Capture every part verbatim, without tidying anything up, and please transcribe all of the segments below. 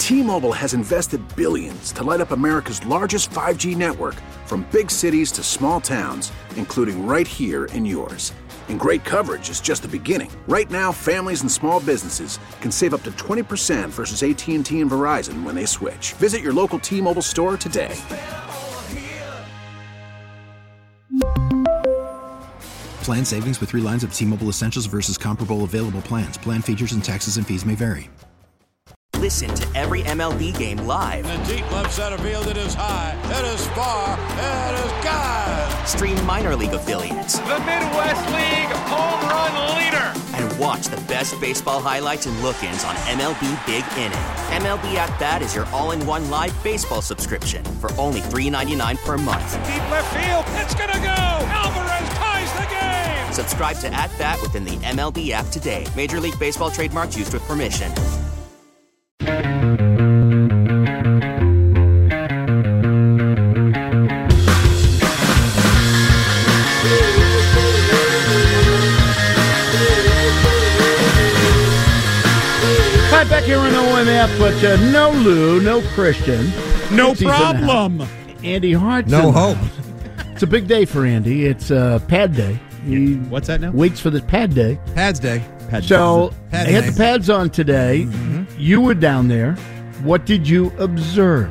T-Mobile has invested billions to light up America's largest five G network, from big cities to small towns, including right here in yours. And great coverage is just the beginning. Right now, families and small businesses can save up to twenty percent versus A T and T and Verizon when they switch. Visit your local T-Mobile store today. Plan savings with three lines of T-Mobile Essentials versus comparable available plans. Plan features and taxes and fees may vary. Listen to every M L B game live. In the deep left center field, it is high, it is far, it is gone. Stream minor league affiliates. The Midwest League home run leader. And watch the best baseball highlights and look-ins on M L B Big Inning. M L B At Bat is your all-in-one live baseball subscription for only three dollars and ninety-nine cents per month. Deep left field, it's gonna go. Alvarez ties the game. Subscribe to At Bat within the M L B app today. Major League Baseball trademarks used with permission. Hi, back here on O M F, but uh, no Lou, no Christian. No He's problem. Andy Hart's No in the hope. house. It's a big day for Andy. It's uh, pad day. He What's that now? waits for the pad day. Pads Day. Pad So, Pad I had day. the pads on today. Mm-hmm. You were down there. What did you observe?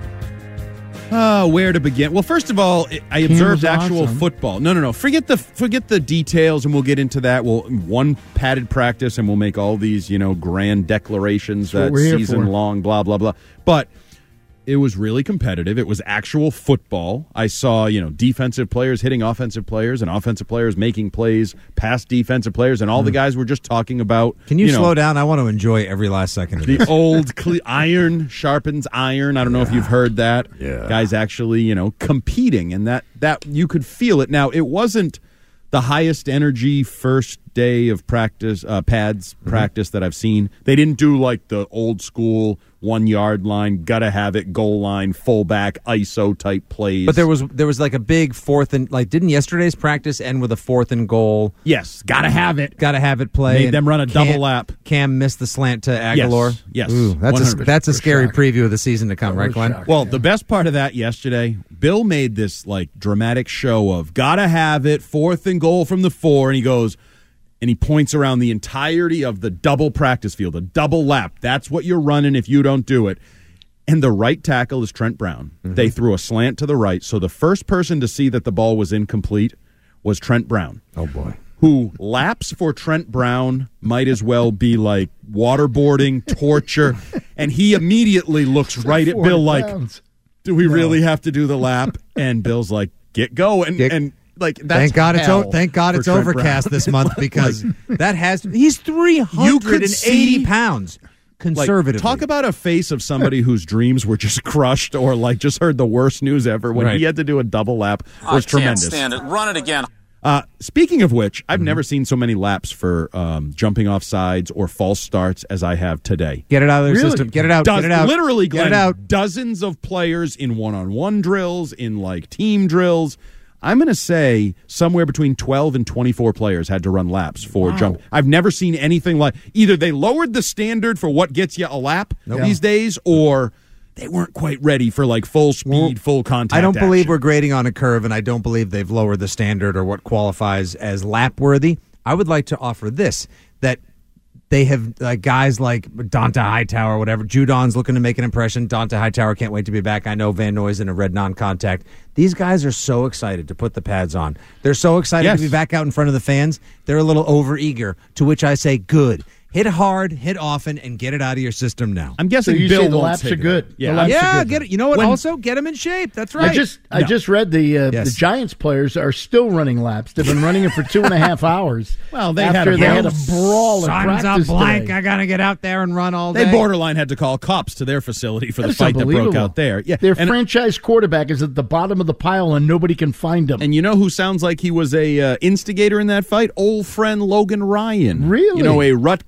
Uh, where to begin? Well, first of all, I Team observed was actual awesome. football. No, no, no. Forget the forget the details, and we'll get into that. We'll one padded practice, and we'll make all these, you know, grand declarations That's that what we're here season for. long, blah blah blah. But it was really competitive. It was actual football. I saw, you know, defensive players hitting offensive players, and offensive players making plays past defensive players, and all the guys were just talking about. Can you, you know, slow down? I want to enjoy every last second of the this. old cle- iron sharpens iron. I don't know if you've heard that. Yeah. Guys actually, you know, competing, and that that you could feel it. Now, it wasn't the highest energy first day of practice, uh, pads Mm-hmm. practice that I've seen. They didn't do like the old school one yard line, gotta have it, goal line, fullback, I S O type plays. But there was there was like a big fourth and like didn't yesterday's practice end with a fourth and goal? yes, gotta have it. Got to have it play. Made and them run a Cam- double lap. Cam missed the slant to Aguilar. Yes, yes. Ooh, that's a, one hundred percent. that's a scary shock. preview of the season to come, right, Glenn? shock. Well, the best part of that yesterday, Bill made this like dramatic show of gotta have it, fourth and goal from the four, and he goes, and he points around the entirety of the double practice field, a double lap. That's what you're running if you don't do it. And the right tackle is Trent Brown. Mm-hmm. They threw a slant to the right, so the first person to see that the ball was incomplete was Trent Brown. Oh boy. Who laps for Trent Brown might as well be like waterboarding, torture, and he immediately looks right at Bill like, Pounds. do we really have to do the lap? And Bill's like, get going. Get- and like, that's Thank God it's hell o- thank God for it's Trent overcast Brown. this month because that has he's three hundred and see- eighty pounds Like, conservatively. talk about a face of somebody whose dreams were just crushed or like just heard the worst news ever when Right. he had to do a double lap was tremendous. Stand it. Run it again. Uh, speaking of which, I've never seen so many laps for um, jumping off sides or false starts as I have today. Get it out of their Really? system. Get it out. Does, get it out. Literally, Glenn, Get it out. dozens of players in one-on-one drills, in like team drills. I'm going to say somewhere between twelve and twenty-four players had to run laps for Wow. jump. I've never seen anything like either they lowered the standard for what gets you a lap these days, or they weren't quite ready for like full speed, Well, full contact. I don't believe action. we're grading on a curve, and I don't believe they've lowered the standard or what qualifies as lap worthy. I would like to offer this that they have uh, guys like Donta Hightower or whatever. Judon's looking to make an impression. Donta Hightower can't wait to be back. I know Van Noy's in a red non-contact. These guys are so excited to put the pads on. They're so excited Yes. to be back out in front of the fans. They're a little overeager, to which I say, good. Hit hard, hit often, and get it out of your system now. I'm guessing So you Bill say the won't laps take are it. good. Yeah, The laps I'm- are Yeah, good get then. it. You know what? When- also, get them in shape. That's right. I just I No. just read the uh, Yes. the Giants players are still running laps. They've been running it for two and a half hours. Well, they had after a they had a brawl. brawl at Sun's up practice blank. today. I got to get out there and run all day. They borderline had to call cops to their facility for the That's fight that broke unbelievable. out there. Yeah, Their and, franchise quarterback is at the bottom of the pile, and nobody can find him. and you know who sounds like he was a uh, instigator in that fight? Old friend Logan Ryan. Really? You know, a Rutgers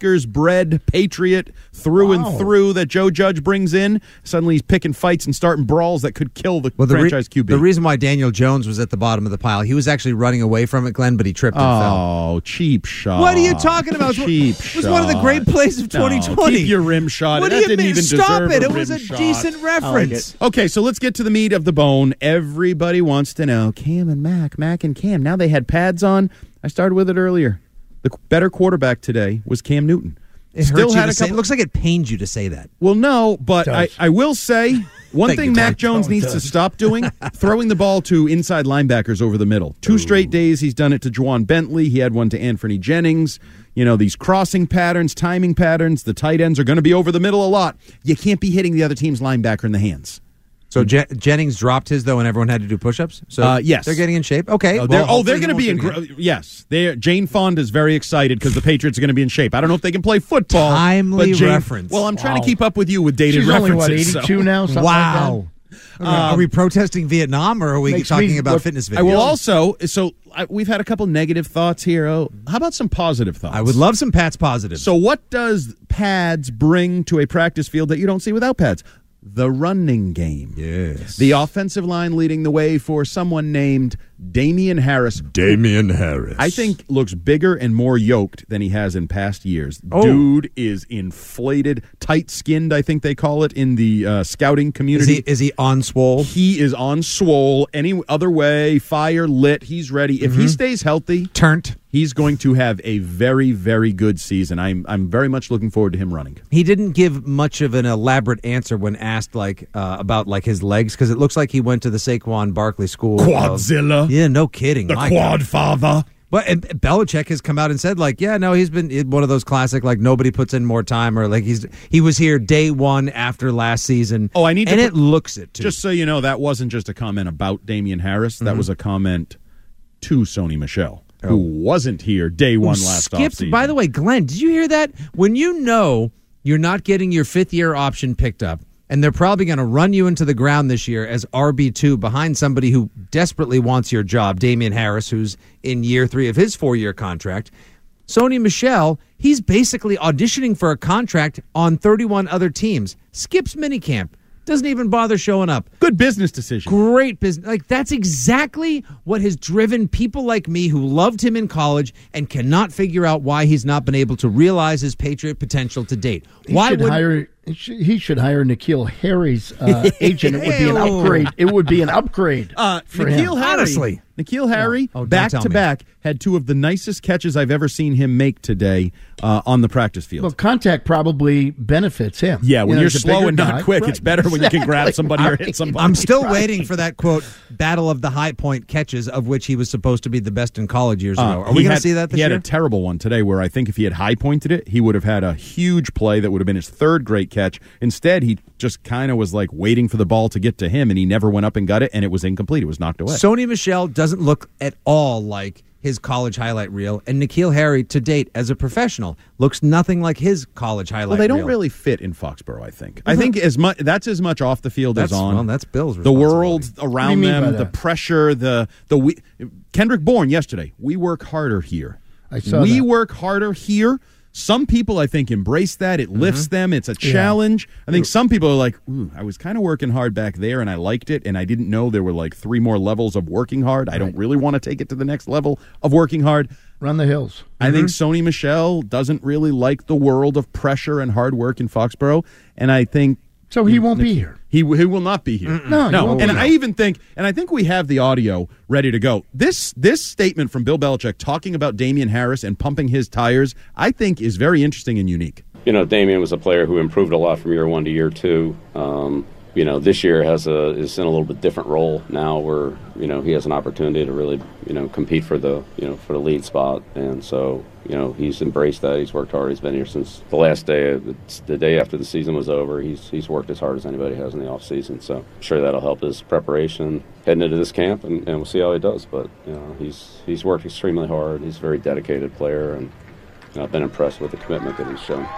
Lakers-bred patriot through Wow. and through that Joe Judge brings in. Suddenly he's picking fights and starting brawls that could kill the Well, the, re- franchise Q B. the reason why Daniel Jones was at the bottom of the pile, he was actually running away from it, Glenn, but he tripped and fell. Oh, cheap shot. What are you talking about? Cheap It was one of the great plays of twenty twenty. No, keep your rim shot. What that do you didn't mean? even Stop deserve it. a It was rim a shot. decent reference. Okay, so let's get to the meat of the bone. Everybody wants to know Cam and Mac, Mac and Cam. Now they had pads on. I started with it earlier. The better quarterback today was Cam Newton. It Still hurts you had to a say. couple- It looks like it pains you to say that. Well, no, but I, Does. I will say one Thank thing you, Mac Doug. Jones No, it needs to does. stop doing, throwing the ball to inside linebackers over the middle. Two straight days he's done it to Juwan Bentley. He had one to Anthony Jennings. You know, these crossing patterns, timing patterns, the tight ends are going to be over the middle a lot. You can't be hitting the other team's linebacker in the hands. So Je- Jennings dropped his, though, and everyone had to do push-ups? So Uh, yes. they're getting in shape? Okay. Oh, they're, well, oh, they're hopefully going to he be in. won't Gr- do it again. yes, they. Jane Fonda's very excited because the Patriots are going to be in shape. I don't know if they can play football. Timely but Jane, reference. Well, I'm trying Wow. to keep up with you with dated She's only, what, references. eighty-two so. now? Something Wow. like are we protesting Vietnam, or are we Makes talking me about look- fitness videos? I will also. So I, we've had a couple negative thoughts here. Oh, how about some positive thoughts? I would love some Pat's positives. So, what does pads bring to a practice field that you don't see without pads? The running game. Yes. The offensive line leading the way for someone named Damian Harris. Damian Harris. I think looks bigger and more yoked than he has in past years. Oh. Dude is inflated, tight-skinned, I think they call it in the uh, scouting Is community. he, is he on swole? He is on swole. Any other way, fire lit. He's ready. If he stays healthy, Turnt. he's going to have a very, very good season. I'm I'm very much looking forward to him running. He didn't give much of an elaborate answer when asked like uh, about like his legs, because it looks like he went to the Saquon Barkley School. of- Quadzilla. yeah, no kidding. The My quad God. father. But and Belichick has come out and said like, yeah, no, he's been one of those classic like nobody puts in more time, or like he's he was here day one after last season. Oh, I need to and put- it looks it too. Just so you know, that wasn't just a comment about Damian Harris. That was a comment to Sony Michel, who wasn't here day one Who last skipped. offseason. By the way, Glenn, did you hear that? When you know you're not getting your fifth year option picked up, and they're probably going to run you into the ground this year as R B two behind somebody who desperately wants your job, Damian Harris, who's in year three of his four-year contract. Sony Michel, he's basically auditioning for a contract on thirty-one other teams. Skips minicamp. Doesn't even bother showing up. Good business decision. Great business. Like, that's exactly what has driven people like me who loved him in college and cannot figure out why he's not been able to realize his Patriot potential to date. He Why should would hire? He should, he should hire Nikhil Harry's uh, agent. It would be an Ew. upgrade. It would be an upgrade Uh, for Nikhil him. Harry, Honestly. Nikhil Harry, Oh, don't back tell to me. back, had two of the nicest catches I've ever seen him make today uh, on the practice field. Well, contact probably benefits him. yeah, when You know, you're he's a slow bigger and not guy. quick, Right. it's better when you can grab somebody or hit somebody. I'm still waiting for that, quote, battle of the high point catches, of which he was supposed to be the best in college years Uh, ago. Are he we going had- to see that this He had year? a terrible one today where I think if he had high pointed it, he would have had a huge play that would have been his third great catch. Instead, he just kind of was like waiting for the ball to get to him, and he never went up and got it, and it was incomplete. It was knocked away. Sony Michel doesn't look at all like his college highlight reel, and Nikhil Harry, to date, as a professional, looks nothing like his college highlight well, they don't reel. really fit in Foxborough, I think. I think as much that's as much off the field That's- as on. well, that's Bill's The world responsibility. What around do you mean by them, the that? pressure, the the we, Kendrick Bourne yesterday. We work harder here. I saw we that. work harder here. Some people, I think, embrace that. It lifts Mm-hmm. them. It's a challenge. I think some people are like, Ooh, I was kind of working hard back there, and I liked it, and I didn't know there were like three more levels of working hard. I don't really want to take it to the next level of working hard. Run the hills. I think Sony Michel doesn't really like the world of pressure and hard work in Foxborough, and I think So he won't be here. he he will not be here. No, he no. won't And be I here. even think, and I think we have the audio ready to go. This this statement from Bill Belichick talking about Damian Harris and pumping his tires, I think, is very interesting and unique. You know, Damian was a player who improved a lot from year one to year two. Um, you know, this year has a is in a little bit different role now, where you know he has an opportunity to really you know compete for the you know for the lead spot, and so you know he's embraced that. He's worked hard. He's been here since the last day, of the, the day after the season was over. He's he's worked as hard as anybody has in the off season. So I'm sure that'll help his preparation heading into this camp, and, and we'll see how he does. But you know, he's he's worked extremely hard. He's a very dedicated player, and you know, I've been impressed with the commitment that he's shown.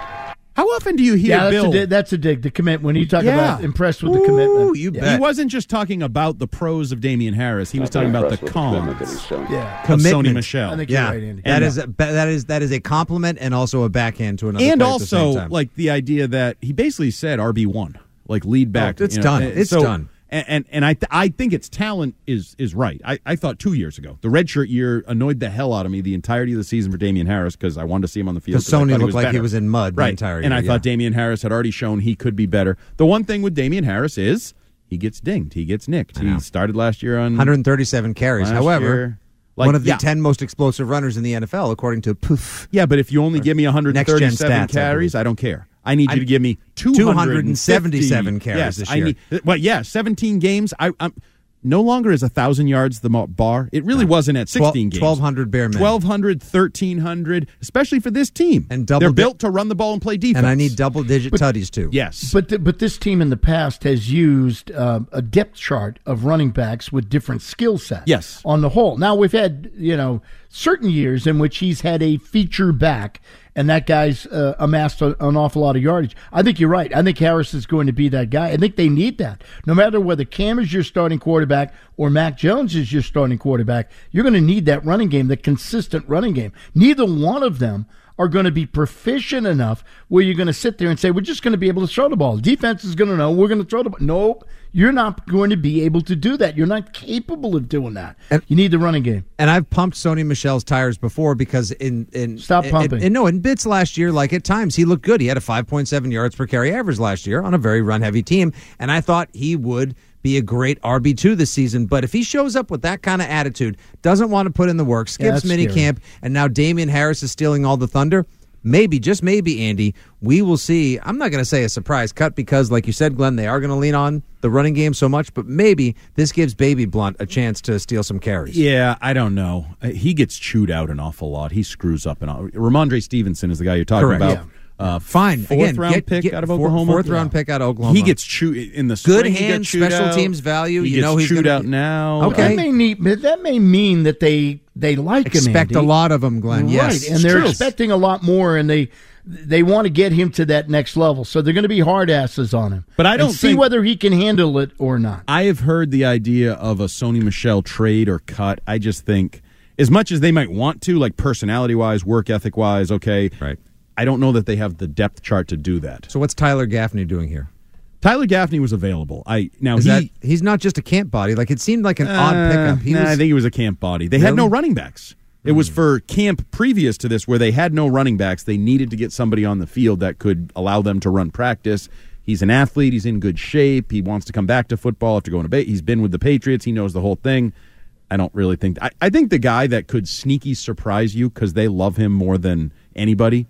How often do you hear Yeah, that's Bill? a, dig, that's a dig. The commit when you talk Yeah. about impressed with the Ooh, commitment. you yeah. bet. He wasn't just talking about the pros of Damian Harris. He was talking about the cons Yeah. of Commitment. Sony Michel. I think Yeah, you're right, Andy. that And- is a, that is that is a compliment and also a backhand to another. and player at the same also time. like the idea that he basically said R B one, like lead back. Oh, it's you know, done. and It's so- done. And and, and I th- I think its talent is is right. I, I thought two years ago the redshirt year annoyed the hell out of me the entirety of the season for Damian Harris because I wanted to see him on the field. Because 'cause I Sony thought looked like he better. was in mud the right. entire And year, I yeah. thought Damian Harris had already shown he could be better. The one thing with Damian Harris is he gets dinged. He gets nicked. He started last year on one hundred thirty-seven carries. last However, year. Like, one of the yeah. ten most explosive runners in the N F L, according to Poof. Yeah, but if you only give me one hundred thirty-seven Next-gen stats, I carries, believe. I don't care. I need you I- to give me two hundred seventy-seven carries yes, this I year. need, well, yeah, seventeen games. I, I'm no longer is a thousand yards the mo- bar. It really wasn't at sixteen games. twelve hundred bare minimum. twelve hundred, thirteen hundred, especially for this team. And double They're di- built to run the ball and play defense. And I need double-digit tutties, too. Yes. But th- but this team in the past has used uh, a depth chart of running backs with different skill sets. Yes. On the whole, now we've had you know certain years in which he's had a feature back, and that guy's uh, amassed a, an awful lot of yardage. I think you're right. I think Harris is going to be that guy. I think they need that. No matter whether Cam is your starting quarterback or Mac Jones is your starting quarterback, you're going to need that running game, the consistent running game. Neither one of them are going to be proficient enough where you're going to sit there and say, we're just going to be able to throw the ball. Defense is going to know we're going to throw the ball. Nope, you're not going to be able to do that. You're not capable of doing that. And- you need the running game. And I've pumped Sony Michel's tires before because in in Stop in- pumping. In, in- no, in bits last year, like at times he looked good. He had a five point seven yards per carry average last year on a very run heavy team, and I thought he would be a great R B two this season. But if he shows up with that kind of attitude, doesn't want to put in the work, Yeah, skips that's mini scary. camp, and now Damian Harris is stealing all the thunder. Maybe, just maybe, Andy, we will see. I'm not going to say a surprise cut because, like you said, Glenn, they are going to lean on the running game so much, but maybe this gives Baby Blunt a chance to steal some carries. Yeah, I don't know. Uh, He gets chewed out an awful lot. He screws up an all. Ramondre Stevenson is the guy you're talking Correct. about. Yeah. Uh, Fine. Fourth Again, round get- pick get out of four- Oklahoma. fourth round pick out of Oklahoma. He gets chewed in the Good spring. he got hands, chewed special out. teams value. He You gets know he's chewed gonna out be- now. Okay. That may need, that may mean that they they like him. Expect Andy. a lot of them, Glenn. Right, Yes, and it's they're true. expecting a lot more, and they they want to get him to that next level. So they're going to be hard asses on him. But I and don't see think- whether he can handle it or not. I have heard the idea of a Sony Michel trade or cut. I just think, as much as they might want to, like personality wise, work ethic wise, okay, Right. I don't know that they have the depth chart to do that. So what's Tyler Gaffney doing here? Tyler Gaffney was available. I now Is he. that he's not just a camp body? Like it seemed like an odd Uh, pickup. He nah, was, I think he was a camp body. They had no Really? running backs. It was for camp previous to this where they had no running backs. They needed to get somebody on the field that could allow them to run practice. He's an athlete. He's in good shape. He wants to come back to football after going to ba- He's been with the Patriots. He knows the whole thing. I don't really think. I, I think the guy that could sneaky surprise you because they love him more than anybody,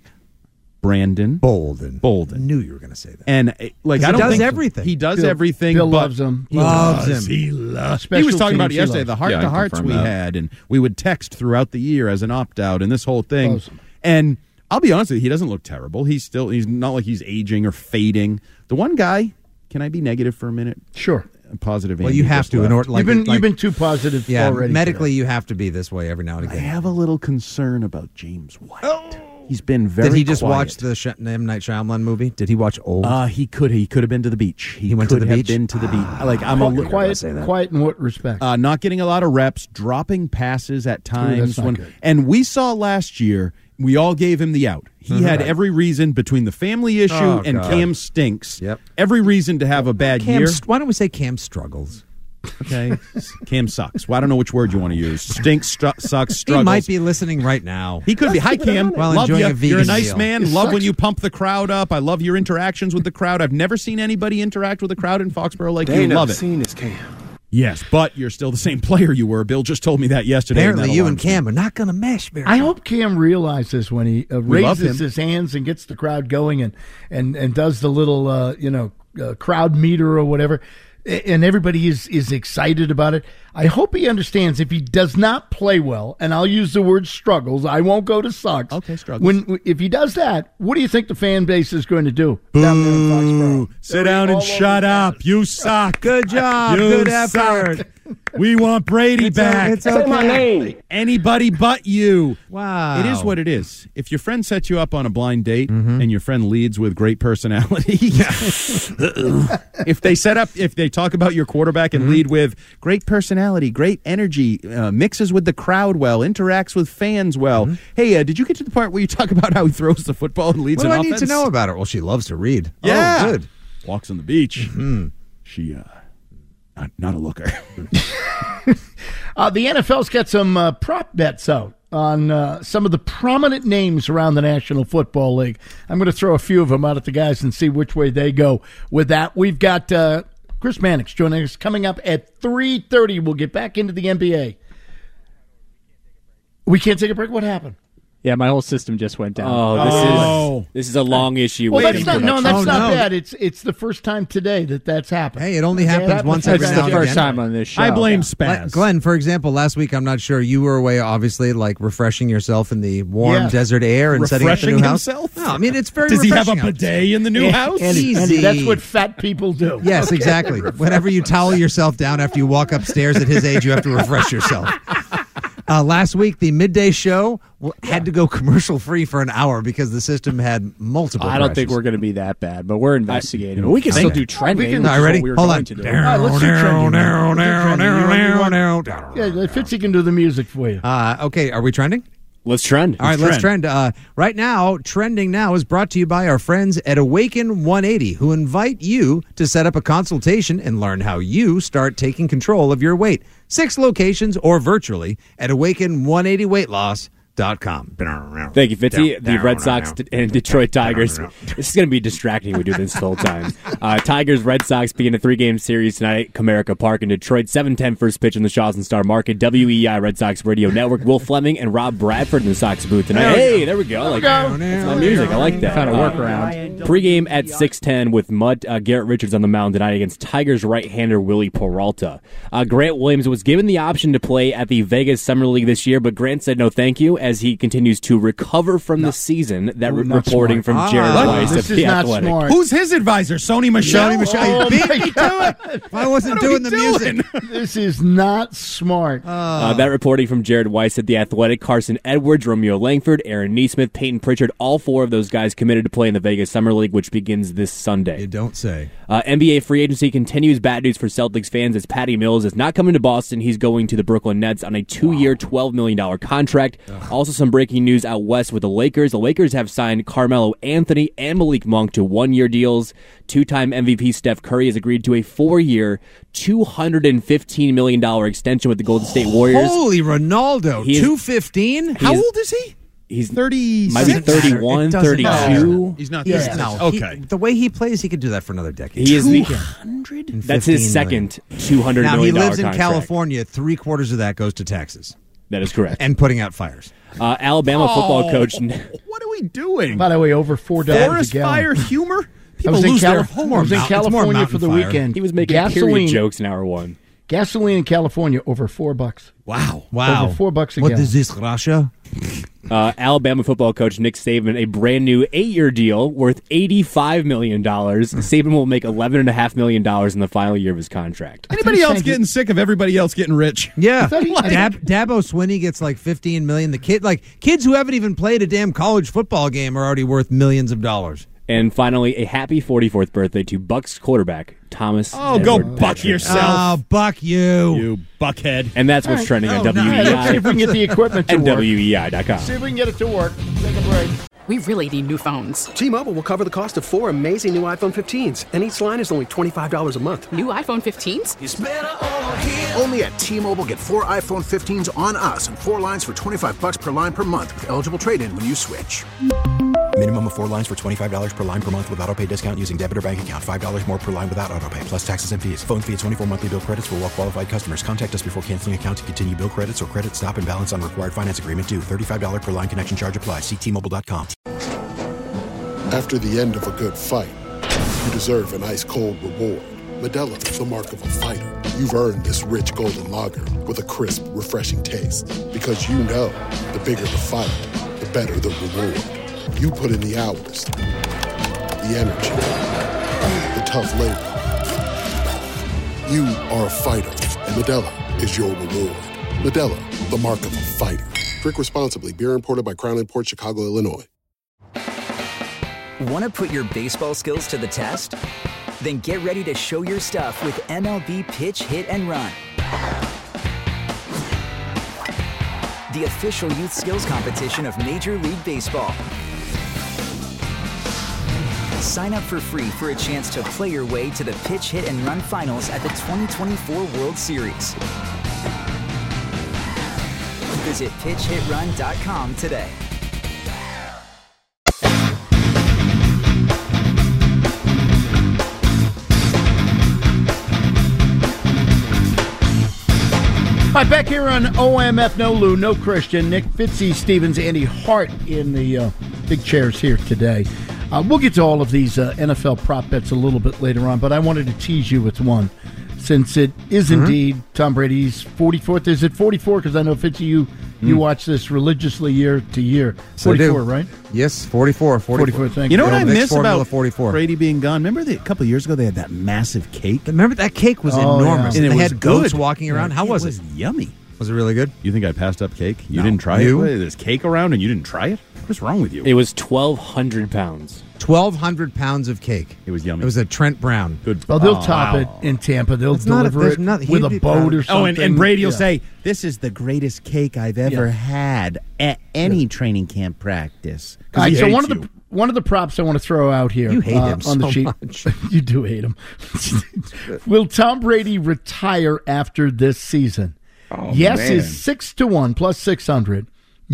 Brandon Bolden. Bolden. Knew you were going to say that. And uh, like 'Cause I he don't does think everything. He does Bill- everything. Bill but loves him. He Loves loves him. He loves. He Special was talking about it teams he yesterday. loves. The heart Yeah, I to can hearts confirm we that. had, and we would text throughout the year as an opt out, and this whole thing. Loves him. And I'll be honest with you, he doesn't look terrible. He's still. He's not like he's aging or fading. The one guy. Can I be negative for a minute? Sure. Positive. Well, Andy you have just to in left. order. Like, you've been like, you've been too positive yeah. already. Medically, you have to be this way every now and I again. have a little concern about James White. He's been very. Did he just quiet. watch the Sh- M. Night Shyamalan movie? Did he watch Old? Uh, he could. He could have been to the beach. He, He went to could the have beach? Been to the beach. Like I'm a Quiet, little quiet, quiet in what respect? uh, not getting a lot of reps, dropping passes at times. not when good. and we saw last year, we all gave him the out. He had every reason between the family issue Oh, and God. Cam stinks. Yep. Every reason to have a bad Cam, year. why don't we say Cam struggles? Okay, Cam sucks. Well, I don't know which word you want to use. Stinks, stru- sucks, struggles. He might be listening right now. He could be. Hi, Cam. While love enjoying you. a vegan You're a nice meal. man. It love when sucks. you pump the crowd up. I love your interactions with the crowd. I've never seen anybody interact with the crowd in Foxborough like you. Love it. this Cam. Yes, but you're still the same player you were. Bill just told me that yesterday. Apparently, that you and alarms me. Cam are not going to mesh very I well. hope Cam realizes when he uh, We love raises him. his hands and gets the crowd going and and, and does the little uh, you know uh, crowd meter or whatever, a- and everybody is is excited about it. I hope he understands if he does not play well, and I'll use the word struggles. I won't go to sucks. Okay, struggles. When if he does that, what do you think the fan base is going to do down there in Foxborough? Sit down and All shut over up. You suck. Good job. You Good suck. effort. We want Brady It's back. o- it's okay. Say my name. Anybody but you. Wow. It is what it is. If your friend sets you up on a blind date Mm-hmm. and your friend leads with great personality, if they set up, if they talk about your quarterback and Mm-hmm. lead with great personality, great energy, uh, mixes with the crowd well, interacts with fans well. Mm-hmm. Hey, uh, did you get to the part where you talk about how he throws the football and leads What do an I need offense? to know about her? Well, she loves to read. Yeah. Oh, good. Walks on the beach. Mm-hmm. She, uh, not, not a looker. Uh, the N F L's got some uh, prop bets out on uh, some of the prominent names around the National Football League. I'm going to throw a few of them out at the guys and see which way they go with that. We've got uh, Chris Mannix joining us coming up at three thirty. We'll get back into the N B A. We can't take a break? What happened? Yeah, my whole system just went down. Oh, this Oh. is this is a long issue. Well, waiting that's not, no, production. that's Oh, not no. bad. It's it's the first time today that that's happened. Hey, it only happens That once happens every That's now the and first again. time on this show. I blame Glenn, Spaz. Glenn, for example, last week, I'm not sure, you were away, obviously, like refreshing yourself in the warm Yeah. desert air and setting up the Refreshing new house. himself? No, I mean, it's very Does he have a refreshing out. bidet in the new Andy, house? Andy, Andy, Easy. that's what fat people do. Yes, Okay. exactly. Whenever you towel yourself down after you walk upstairs at his age, you have to refresh yourself. Uh, last week, the midday show w- had to go commercial free for an hour because the system had multiple I don't think crashes. we're going to be that bad, but we're investigating. we can still Okay. do trending. We can- which All is right, ready? what we were Hold going on. to do. All right, let's do trending. Narrow, narrow, narrow, narrow, narrow, narrow. Yeah, Fitzy can do the music for you. Uh, okay, are we trending? Let's trend. All right, let's trend. Uh, right now, Trending Now is brought to you by our friends at Awaken one eighty, who invite you to set up a consultation and learn how you start taking control of your weight. Six locations or virtually at awaken one eighty weight loss dot com. Thank you, Fitzy. The Red Sox and Detroit Tigers. This is going to be distracting. We do this the whole time. Uh, Tigers, Red Sox begin a three-game series tonight. Comerica Park in Detroit. seven ten first pitch in the Shaws and Star Market. W E I Red Sox Radio Network. Will Fleming and Rob Bradford in the Sox booth tonight. Hey, there we go. Like, that's my music. I like that. Found a Uh, workaround. Pre-game at six ten with Mud uh, Garrett Richards on the mound tonight against Tigers right-hander Willie Peralta. Uh, Grant Williams was given the option to play at the Vegas Summer League this year, but Grant said no thank you as he continues to recover from the season. That re- not reporting smart. from Jared Ah, Weiss This of is The not Athletic. smart. Who's his advisor? Sony Michelle? Sony Michelle, Oh, you beat my me to it. I wasn't doing the music. This is not smart. Uh, that reporting from Jared Weiss at The Athletic. Carson Edwards, Romeo Langford, Aaron Neesmith, Peyton Pritchard, all four of those guys committed to play in the Vegas Summer League, which begins this Sunday. You don't say. Uh, N B A free agency continues. Bad news for Celtics fans as Patty Mills is not coming to Boston. He's going to the Brooklyn Nets on a two-year, twelve million dollars contract. Also some breaking news out west with the Lakers. The Lakers have signed Carmelo Anthony and Malik Monk to one-year deals. Two-time M V P Steph Curry has agreed to a four-year, two hundred fifteen million dollars extension with the Golden State Warriors. Holy Ronaldo, He is- two fifteen? How He's- old is he? He's thirty-six? might be thirty-one, It doesn't matter. thirty-two. He's not Yeah. thirty-six. No, he- Okay. the way he plays, he could do that for another decade. He is the, And that's fifteen his million. second two hundred Now, he million dollars lives in contract. California. Three quarters of that goes to taxes That is correct. and putting out fires. Uh, Alabama football Oh, coach. What are we doing? By the way, over four dollars a Forest gallon. fire humor? I People was in, lose Cali- their I home. was in Mount- it's more California mountain for the fire. weekend. He was making gasoline, period jokes in hour one. Gasoline in California over four bucks. Wow. Wow. Over four bucks a What gallon. is this, Russia? Uh, Alabama football coach Nick Saban a brand new eight-year deal worth eighty-five million dollars. Saban will make eleven point five million dollars in the final year of his contract. Anybody else getting sick of everybody else getting rich? Yeah, thought he- I Dab, Dabo Swinney gets like fifteen million. The kid, like kids who haven't even played a damn college football game, are already worth millions of dollars. And finally, a happy forty-fourth birthday to Bucks quarterback Thomas. Oh, go Edward buck Patrick. yourself. Oh, buck you! You buckhead. And that's what's trending on Oh, no. All right, let's see if we W E I can get the equipment to and work. W E I dot com. See if we can get it to work. Take a break. We really need new phones. T-Mobile will cover the cost of four amazing new iPhone fifteens, and each line is only twenty-five dollars a month. New iPhone fifteens? Only at T-Mobile, get four iPhone fifteens on us and four lines for twenty-five bucks per line per month with eligible trade-in when you switch. Minimum of four lines for twenty-five dollars per line per month with autopay discount using debit or bank account. five dollars more per line without autopay, plus taxes and fees. Phone fee at twenty-four monthly bill credits for well-qualified customers. Contact us before canceling account to continue bill credits or credit stop and balance on required finance agreement due. thirty-five dollars per line connection charge applies. See T Mobile dot com. After the end of a good fight, you deserve an ice-cold reward. Modelo is the mark of a fighter. You've earned this rich golden lager with a crisp, refreshing taste. Because you know, the bigger the fight, the better the reward. You put in the hours, the energy, the tough labor. You are a fighter, and Modelo is your reward. Modelo, the mark of a fighter. Drink responsibly. Beer imported by Crown Imports, Chicago, Illinois. Want to put your baseball skills to the test? Then get ready to show your stuff with M L B Pitch, Hit, and Run. The official youth skills competition of Major League Baseball. Sign up for free for a chance to play your way to the Pitch, Hit, and Run finals at the twenty twenty-four World Series. Visit pitch hit run dot com today. All right, back here on O M F, no Lou, no Christian, Nick Fitzy, Stevens, Andy Hart in the uh, big chairs here today. Uh, we'll get to all of these uh, N F L prop bets a little bit later on, but I wanted to tease you with one, since it is mm-hmm. indeed Tom Brady's forty-fourth. Is it forty-four? Because I know, Fitzy, you, mm. you watch this religiously year to year. forty-four, right? Yes, forty-four. forty-four, forty-four thank you. You know you. what I miss about forty-four. Brady being gone? Remember the, a couple of years ago they had that massive cake? Remember that cake was oh, enormous. Yeah. And, and it they was had goats good. walking around. Yeah, How was it? it? It was yummy. Was it really good? You think I passed up cake? You no. didn't try you? it? There's cake around and you didn't try it? What's wrong with you? It was twelve hundred pounds. twelve hundred pounds of cake. It was yummy. It was a Trent Brown. Good. Well, they'll oh, top wow. it in Tampa. They'll It's not a- deliver there's it not- with he'd a be boat proud. or something. Oh, and, and Brady will Yeah. say, this is the greatest cake I've ever Yeah. had at any training camp practice. All right, he so hates one of you. the one of the props I want to throw out here You hate uh, him on so the sheet. much. You do hate him. Will Tom Brady retire after this season? Oh, yes man. is six to one plus six hundred.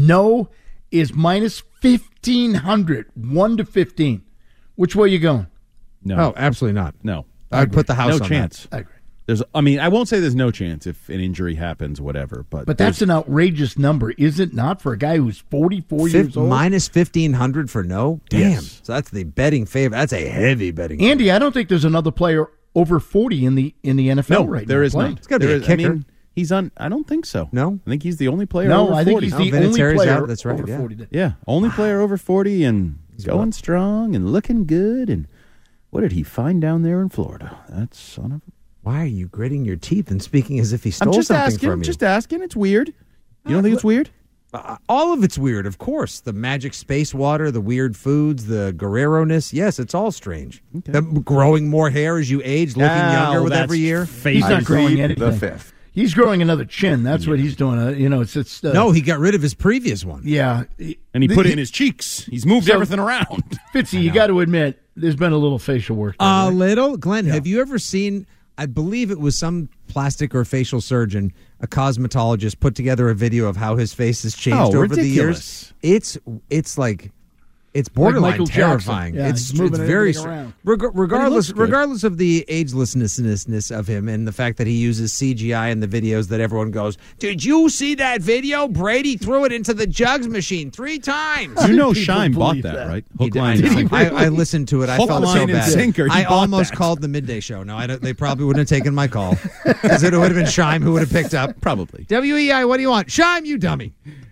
No is minus fifteen hundred. One to fifteen. Which way are you going? No. Oh, absolutely not. No. I'd put the house no on chance. that. I agree. There's, I mean, I won't say there's no chance if an injury happens, whatever. But But that's an outrageous number, is it not, for a guy who's forty-four Fif- years old? minus fifteen hundred for no? Damn. Yes. So that's the betting favorite. That's a heavy betting favorite. Andy, I don't think there's another player over forty in the in the N F L no, right there now. is playing. not. It's gotta be There a is- kicker. I mean, he's on. I don't think so. No? I think he's the only player. No, over I think forty. he's No, the Vinatieri's only player out. That's right, over yeah. forty. Yeah, only player over forty and going what? strong and looking good. And what did he find down there in Florida? That son of a... Why are you gritting your teeth and speaking as if he stole I'm just something asking. from you? Just asking. It's weird. You don't think it's weird? Uh, all of it's weird, of course. The magic space water, the weird foods, the Guerrero-ness. Yes, it's all strange. Okay. The growing more hair as you age, looking Ow, younger with that's every year. He's not growing anything. The fifth. He's growing another chin. That's what he's doing. Uh, you know, it's it's. Uh, No, he got rid of his previous one. Yeah, And he put it in his cheeks. He's moved So- everything around. Fitzy, you got to admit, there's been a little facial work. There, A right? little. Glenn, have you ever seen, I believe it was some plastic or facial surgeon, a cosmetologist, put together a video of how his face has changed Oh, over the ridiculous. years? It's it's like it's borderline Michael Jackson. terrifying. Yeah, it's, he's moving it's very everything str- around. reg- regardless good. regardless of the agelessness of him and the fact that he uses C G I in the videos that everyone goes, "Did you see that video? Brady threw it into the jugs machine three times." You know, People Shime bought believe that, that. right? He Hook, did. line, I, and know. sinker. I, I listened to it. I Hook, felt so line, and bad. sinker. He I bought almost that. called the midday show. No, I don't, they probably wouldn't have taken my call because it would have been Shime who would have picked up. Probably. W E I, what do you want? Shime, you dummy.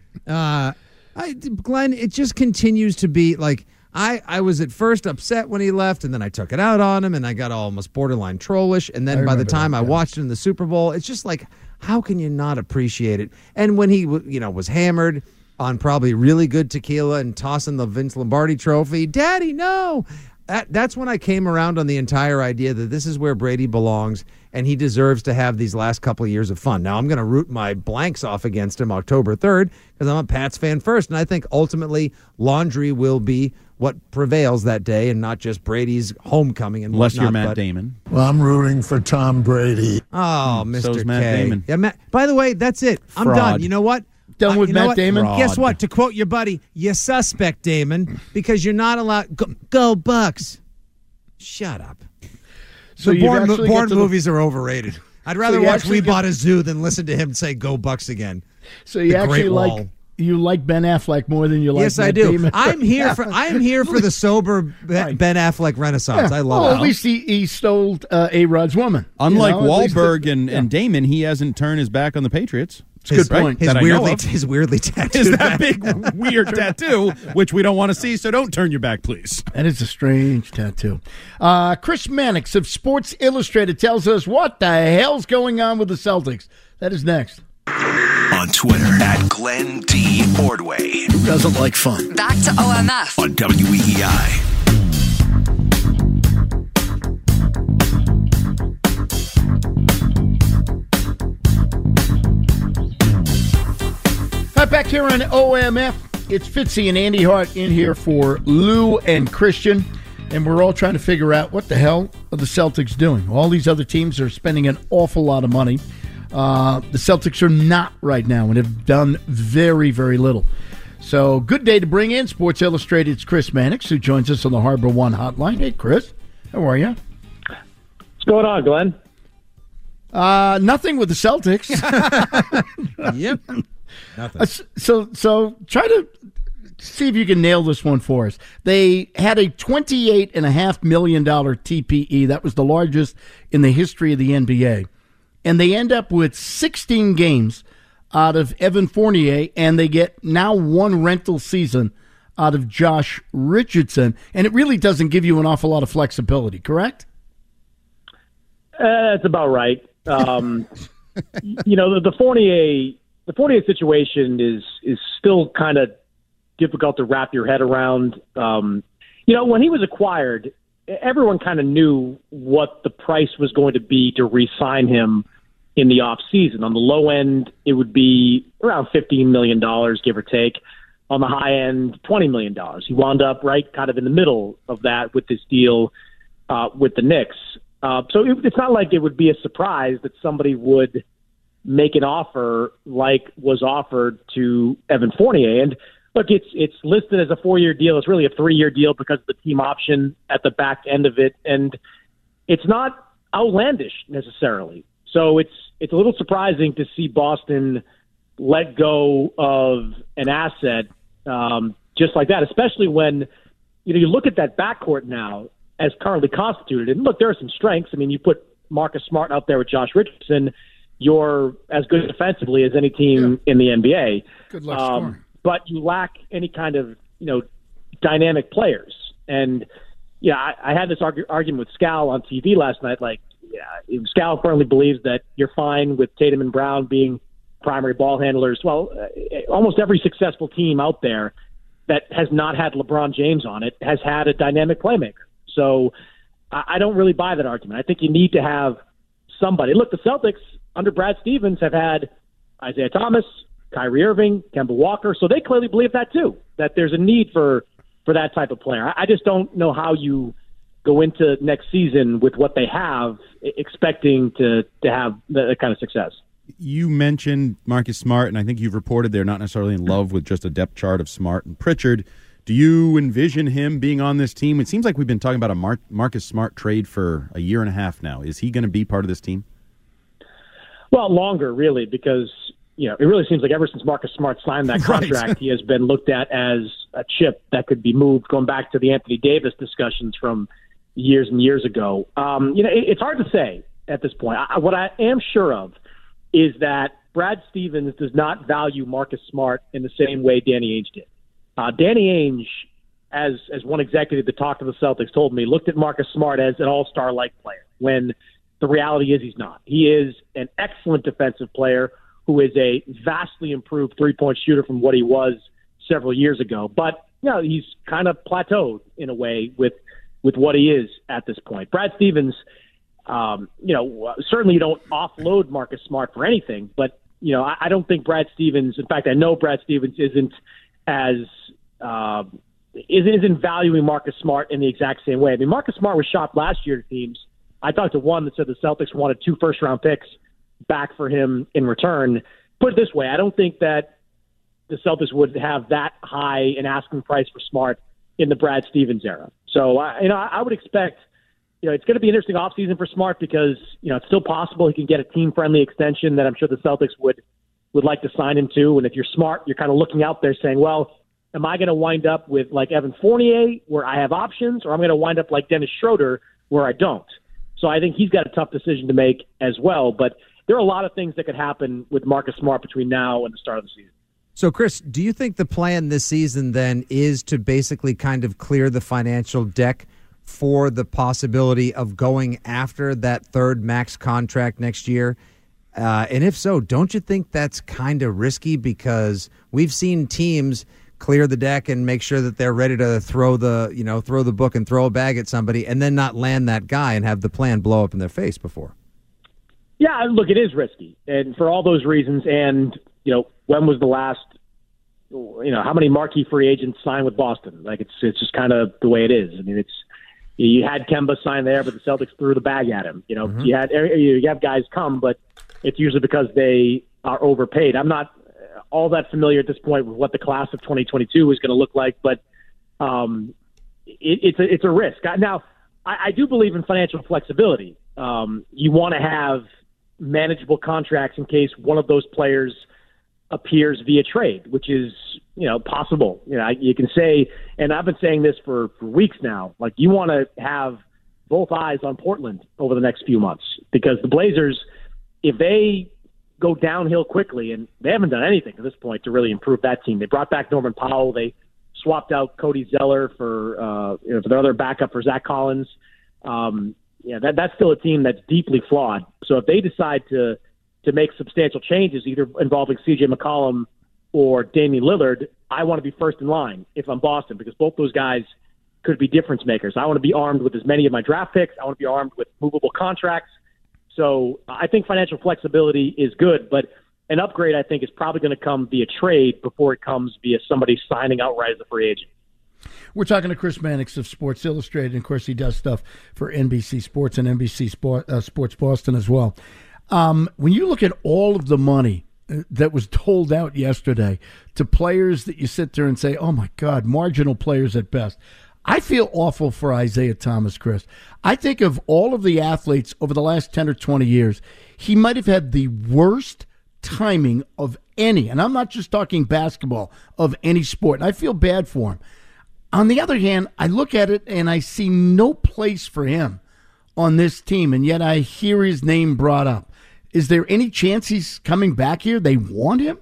Uh, I, Glenn, it just continues to be like I, I was at first upset when he left, and then I took it out on him, and I got almost borderline trollish. And then I by the remember time that, I yeah. watched him in the Super Bowl, it's just like, how can you not appreciate it? And when he, w- you know, was hammered on probably really good tequila and tossing the Vince Lombardi trophy, Daddy, no. That, that's when I came around on the entire idea that this is where Brady belongs, and he deserves to have these last couple of years of fun. Now, I'm going to root my blanks off against him October third because I'm a Pats fan first, and I think ultimately laundry will be what prevails that day and not just Brady's homecoming and Unless whatnot. you're Matt but, Damon. Well, I'm rooting for Tom Brady. Oh, Mister So's Matt K. Damon. Yeah, Matt, by the way, that's it. I'm Fraud. done. You know what? Done Uh, with you know Matt what? Damon? Guess Fraud. what? To quote your buddy, you suspect, Damon, because you're not allowed. Go, go Bucks. Shut up. So the you Bourne, actually Bourne get to the- movies are overrated. I'd rather you watch actually We get- Bought a Zoo than listen to him say "Go Bucks" again. So you The actually Great like Wall. you like Ben Affleck more than you like. yes, Matt I do. Damon. I'm here for I'm here for the sober Ben Ben Affleck renaissance. I love well, it. at least he, he stole uh, A Rod's woman. Unlike You know, at least Wahlberg the- and, yeah. and Damon, he hasn't turned his back on the Patriots. It's a good point. His That I know weirdly, of. his weirdly tattooed. Is that big weird tattoo, which we don't want to see, so don't turn your back, please. That is a strange tattoo. Uh, Chris Mannix of Sports Illustrated tells us what the hell's going on with the Celtics. That is next. On Twitter at Glenn D. Ordway. Who doesn't like fun? Back to O M F. On W E E I. Right back here on O M F. It's Fitzy and Andy Hart in here for Lou and Christian. And we're all trying to figure out what the hell are the Celtics doing. All these other teams are spending an awful lot of money. Uh, the Celtics are not right now and have done very, very little. So good day to bring in Sports Illustrated's Chris Mannix, who joins us on the Harbor One hotline. Hey, Chris. How are you? What's going on, Glenn? Uh, nothing with the Celtics. Yep. Nothing. Uh, so, so try to see if you can nail this one for us. They had a twenty-eight point five million dollars T P E. That was the largest in the history of the N B A. And they end up with sixteen games out of Evan Fournier, and they get now one rental season out of Josh Richardson. And it really doesn't give you an awful lot of flexibility, correct? Uh, that's about right. Um, you know, the, the Fournier the Fournier situation is is still kind of difficult to wrap your head around. Um, you know, when he was acquired, everyone kind of knew what the price was going to be to re-sign him in the off season. On the low end, it would be around fifteen million dollars, give or take. On the high end, twenty million dollars. He wound up right kind of in the middle of that with this deal uh, with the Knicks. Uh, so it, it's not like it would be a surprise that somebody would make an offer like was offered to Evan Fournier. And look, it's it's listed as a four-year deal. It's really a three-year deal because of the team option at the back end of it. And it's not outlandish necessarily. So it's it's a little surprising to see Boston let go of an asset um, just like that, especially when you know you look at that backcourt now as currently constituted. And look, there are some strengths. I mean, you put Marcus Smart out there with Josh Richardson, you're as good defensively as any team yeah. in the N B A. Good luck um, scoring. But you lack any kind of you know dynamic players. And yeah, I, I had this argu- argument with Scal on T V last night. Like, yeah, Scal firmly believes that you're fine with Tatum and Brown being primary ball handlers. Well, uh, almost every successful team out there that has not had LeBron James on it has had a dynamic playmaker. So I, I don't really buy that argument. I think you need to have somebody. Look, the Celtics under Brad Stevens have had Isaiah Thomas, Kyrie Irving, Kemba Walker. So they clearly believe that too, that there's a need for, for that type of player. I, I just don't know how you go into next season with what they have, expecting to, to have that kind of success. You mentioned Marcus Smart, and I think you've reported they're not necessarily in love with just a depth chart of Smart and Pritchard. Do you envision him being on this team? It seems like we've been talking about a Mar- Marcus Smart trade for a year and a half now. Is he going to be part of this team? Well, longer, really, because you know it really seems like ever since Marcus Smart signed that contract, right. he has been looked at as a chip that could be moved, going back to the Anthony Davis discussions from years and years ago. Um, you know, it, it's hard to say at this point. I, what I am sure of is that Brad Stevens does not value Marcus Smart in the same way Danny Ainge did. Uh, Danny Ainge, as as one executive that talked to the Celtics told me, looked at Marcus Smart as an all-star-like player, when the reality is he's not. He is an excellent defensive player who is a vastly improved three-point shooter from what he was several years ago. But, you know, he's kind of plateaued in a way with, with what he is at this point. Brad Stevens, um, you know, certainly you don't offload Marcus Smart for anything, but, you know, I, I don't think Brad Stevens, in fact, I know Brad Stevens isn't as uh, isn't valuing Marcus Smart in the exact same way. I mean, Marcus Smart was shopped last year to teams. I talked to one that said the Celtics wanted two first-round picks back for him in return. Put it this way, I don't think that the Celtics would have that high an asking price for Smart in the Brad Stevens era. So, I, you know, I would expect, you know, it's going to be an interesting offseason for Smart because, you know, it's still possible he can get a team-friendly extension that I'm sure the Celtics would would like to sign him to. And if you're smart, you're kind of looking out there saying, well, am I going to wind up with like Evan Fournier where I have options, or I'm going to wind up like Dennis Schroeder where I don't? So I think he's got a tough decision to make as well. But there are a lot of things that could happen with Marcus Smart between now and the start of the season. So, Chris, do you think the plan this season then is to basically kind of clear the financial deck for the possibility of going after that third max contract next year? Uh, and if so, don't you think that's kind of risky? Because we've seen teams clear the deck and make sure that they're ready to throw the, you know, throw the book and throw a bag at somebody and then not land that guy and have the plan blow up in their face before. Yeah, look, it is risky. And for all those reasons, and, you know, when was the last, you know, how many marquee free agents signed with Boston? Like, it's it's just kind of the way it is. I mean, it's, you had Kemba sign there, but the Celtics threw the bag at him. You know, mm-hmm. you had you have guys come, but it's usually because they are overpaid. I'm not all that familiar at this point with what the class of twenty twenty-two is going to look like, but um, it, it's a it's a risk. Now, I, I do believe in financial flexibility. Um, you want to have manageable contracts in case one of those players appears via trade, which is, you know, possible. You know, you can say, and I've been saying this for, for weeks now, like, you want to have both eyes on Portland over the next few months, because the Blazers, if they go downhill quickly, and they haven't done anything to this point to really improve that team. They brought back Norman Powell. They swapped out Cody Zeller for, uh, you know, for their other backup for Zach Collins. Um, yeah, that, that's still a team that's deeply flawed. So if they decide to, to make substantial changes, either involving C J McCollum or Damian Lillard, I want to be first in line if I'm Boston, because both those guys could be difference makers. I want to be armed with as many of my draft picks. I want to be armed with movable contracts. So I think financial flexibility is good, but an upgrade, I think, is probably going to come via trade before it comes via somebody signing outright as a free agent. We're talking to Chris Mannix of Sports Illustrated, and of course he does stuff for N B C Sports and N B C Sport, uh, Sports Boston as well. Um, when you look at all of the money that was doled out yesterday to players that you sit there and say, oh, my God, marginal players at best, I feel awful for Isaiah Thomas, Chris. I think of all of the athletes over the last ten or twenty years, he might have had the worst timing of any, and I'm not just talking basketball, of any sport. And I feel bad for him. On the other hand, I look at it and I see no place for him on this team, and yet I hear his name brought up. Is there any chance he's coming back here? They want him?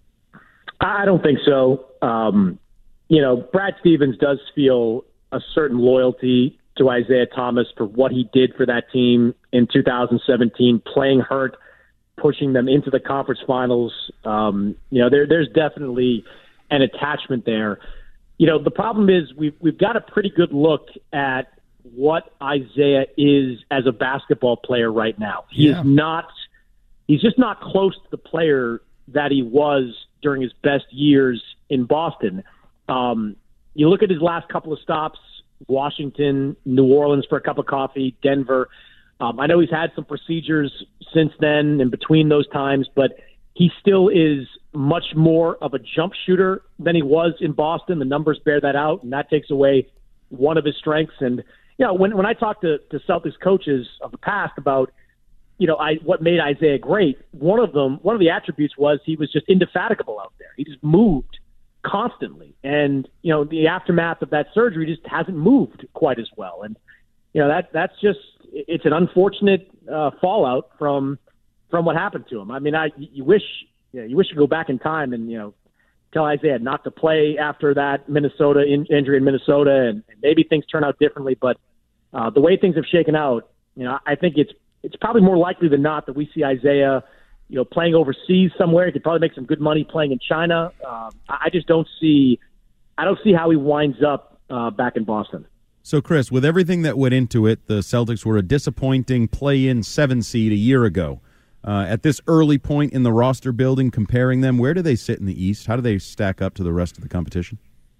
I don't think so. Um, you know, Brad Stevens does feel a certain loyalty to Isaiah Thomas for what he did for that team in two thousand seventeen, playing hurt, pushing them into the conference finals. Um, you know, there, there's definitely an attachment there. You know, the problem is we've, we've got a pretty good look at what Isaiah is as a basketball player right now. He yeah. is not, he's just not close to the player that he was during his best years in Boston. Um, you look at his last couple of stops, Washington, New Orleans for a cup of coffee, Denver. Um, I know he's had some procedures since then and between those times, but he still is much more of a jump shooter than he was in Boston. The numbers bear that out, and that takes away one of his strengths. And, you know, when, when I talk to, to Celtics coaches of the past about, you know, I, what made Isaiah great, one of them, one of the attributes was he was just indefatigable out there. He just moved constantly. And, you know, the aftermath of that surgery just hasn't moved quite as well. And, you know, that that's just, it's an unfortunate uh, fallout from from what happened to him. I mean, I you wish you know, you wish you could go back in time and, you know, tell Isaiah not to play after that Minnesota in, injury in Minnesota, and, and maybe things turn out differently. But uh, the way things have shaken out, you know, I think it's it's probably more likely than not that we see Isaiah, you know, playing overseas somewhere. He could probably make some good money playing in China. Um, I just don't see, I don't see how he winds up uh, back in Boston. So, Chris, with everything that went into it, the Celtics were a disappointing play-in seven seed a year ago. Uh, at this early point in the roster building, comparing them, where do they sit in the East? How do they stack up to the rest of the competition?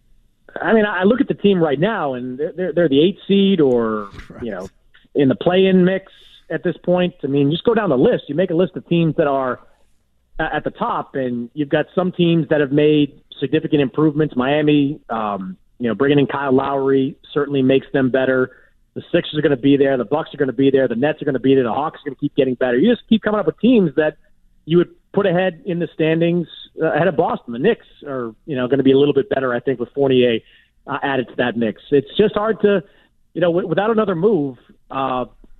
I mean, I look at the team right now, and they're they're, they're the eighth seed, or right. you know, in the play-in mix at this point. I mean, just go down the list. You make a list of teams that are at the top, and you've got some teams that have made significant improvements. Miami, um, you know, bringing in Kyle Lowry certainly makes them better. The Sixers are going to be there. The Bucks are going to be there. The Nets are going to be there. The Hawks are going to keep getting better. You just keep coming up with teams that you would put ahead in the standings uh, ahead of Boston. The Knicks are, you know, going to be a little bit better, I think, with Fournier uh, added to that mix. It's just hard to, you know, w- without another move, uh,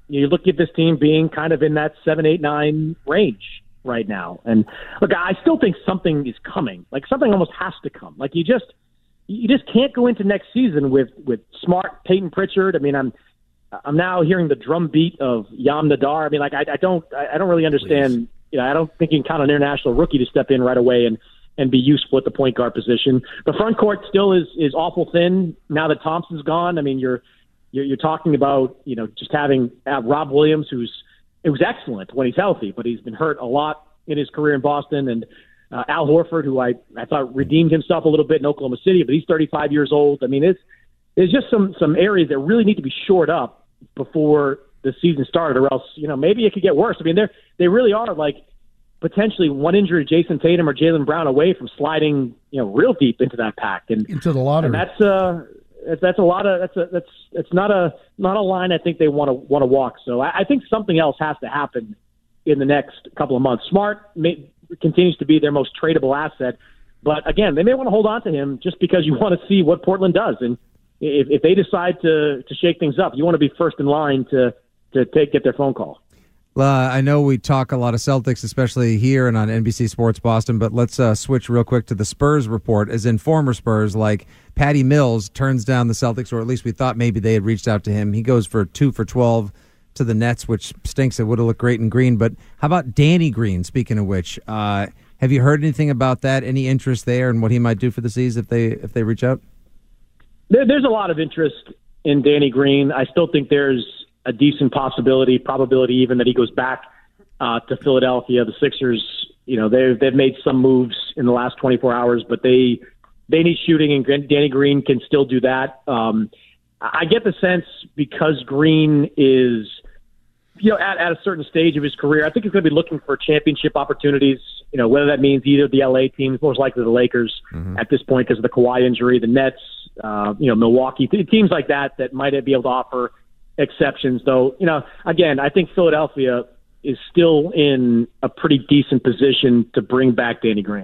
you look at this team being kind of in that seven, eight, nine range right now. And look, I still think something is coming. Like something almost has to come. Like you just you just can't go into next season with with Smart, Peyton Pritchard. I mean, I'm I'm now hearing the drumbeat of Yam Nadar. I mean, like I, I don't I don't really understand. Please. You know, I don't think you can count on an international rookie to step in right away and and be useful at the point guard position. The front court still is is awful thin now that Thompson's gone. I mean, you're you're, you're talking about you know just having uh, Rob Williams, who's it was excellent when he's healthy, but he's been hurt a lot in his career in Boston, and uh, Al Horford, who I I thought redeemed himself a little bit in Oklahoma City, but he's thirty-five years old. I mean, it's there's just some some areas that really need to be shored up before the season started, or else you know maybe it could get worse. I mean, they they really are like. Potentially one injury, Jason Tatum or Jaylen Brown away from sliding, you know, real deep into that pack and into the lottery. And that's uh, that's a lot of that's a that's it's not a not a line I think they want to want to walk. So I, I think something else has to happen in the next couple of months. Smart may, continues to be their most tradable asset, but again, they may want to hold on to him just because you want to see what Portland does. And if, if they decide to to shake things up, you want to be first in line to to take get their phone call. Uh, I know we talk a lot of Celtics, especially here and on N B C Sports Boston, but let's uh, switch real quick to the Spurs report. As in former Spurs, like Patty Mills turns down the Celtics, or at least we thought maybe they had reached out to him. He goes for two for twelve to the Nets, which stinks. It would have looked great in green. But how about Danny Green, speaking of which? Uh, have you heard anything about that? Any interest there and what he might do for the C's if they, if they reach out? There, there's a lot of interest in Danny Green. I still think there's a decent possibility, probability even, that he goes back uh, to Philadelphia. The Sixers, you know, they've they've made some moves in the last twenty-four hours, but they they need shooting, and Danny Green can still do that. Um, I get the sense because Green is, you know, at, at a certain stage of his career, I think he's going to be looking for championship opportunities. You know, whether that means either the L A teams, most likely the Lakers mm-hmm. at this point because of the Kawhi injury, the Nets, uh, you know, Milwaukee, teams like that that might be able to offer exceptions, though. You know, again, I think Philadelphia is still in a pretty decent position to bring back Danny Green.